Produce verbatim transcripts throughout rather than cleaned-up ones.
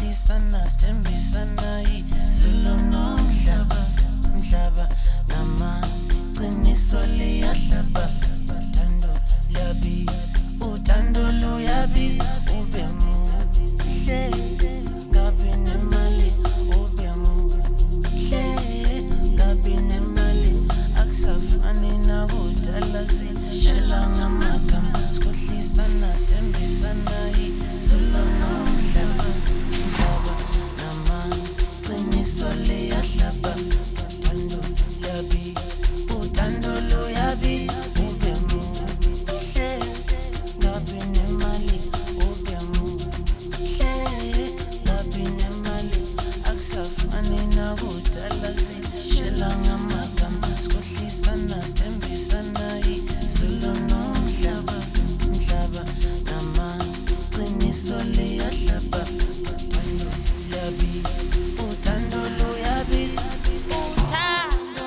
sikhohlisana sithembisana izulu nomhlaba umhlaba namaqiniso liyahlaba uthando luyabi uthando luyabi ube muhle ngabi nemali ube muhle ngabi nemali akusafani nakudala sishela ngamagama sikhohlisana sithembisana izulu nomhlaba umhlaba namaqiniso liyahlaba uthando luyabi uthando luyabi ube muhle ngabi nemali ube muhle ngabi nemali akusafani nakudala sishela ngamagama sikhohlisana sithembisana izulu nomhlaba umhlaba namaqiniso liyahlaba uthando luyabi uthando luyabi uthando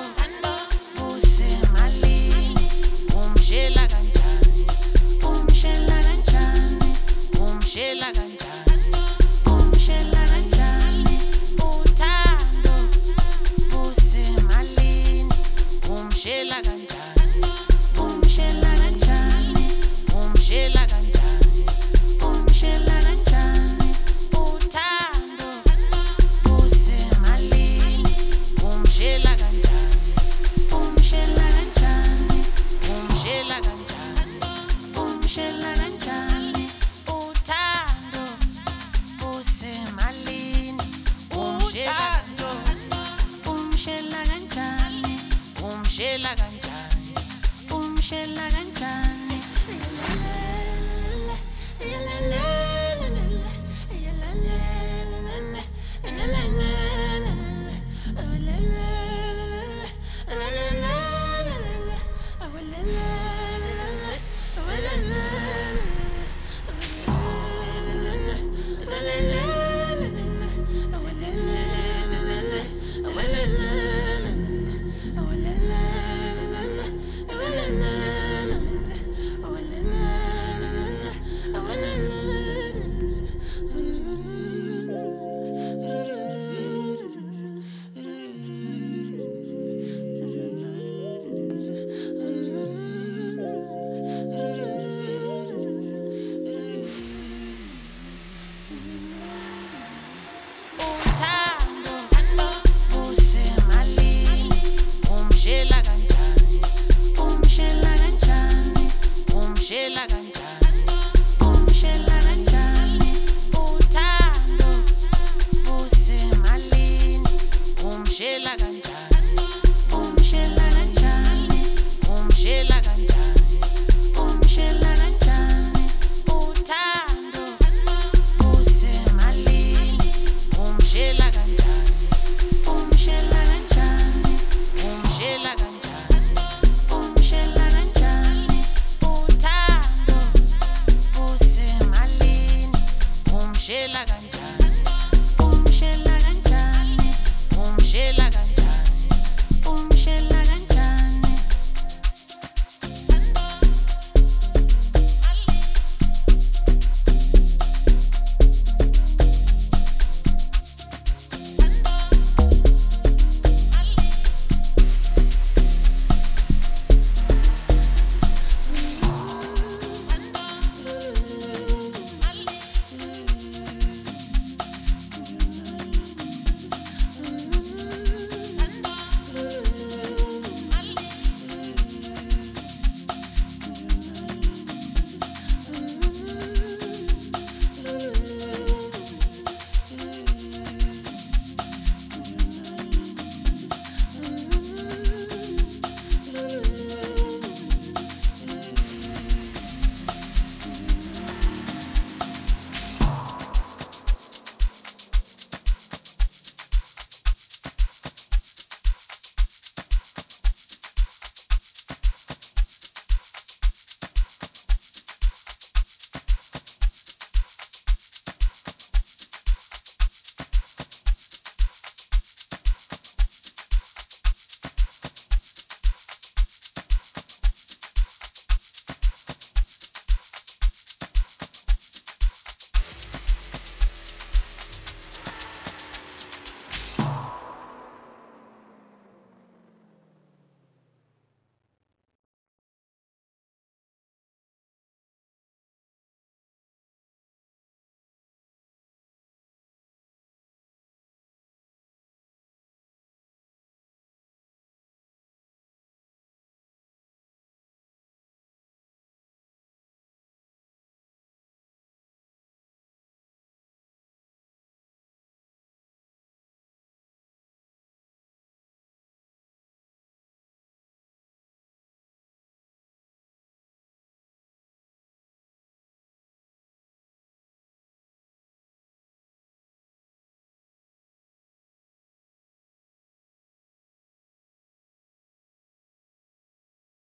busemalini umshela kanjani umshela kanjani umshela kanjani umshela kanjani uthando busemalini umshela kanjani umshela kanjani umshela kanjani umshela kanjani uthando busemalini umshela kanjani umshela kanjani umshela kanjani umshela kanjani uthando busemalini uthando umshela kanjani umshela kanjani umshela kanjani umshela kanjani umshela kanjani umshela kanjani umshela kanjani uthando busemalini umshela kanjani umshela kanjani umshela kanjani umshela kanjani uthando busemalini umshela kanjani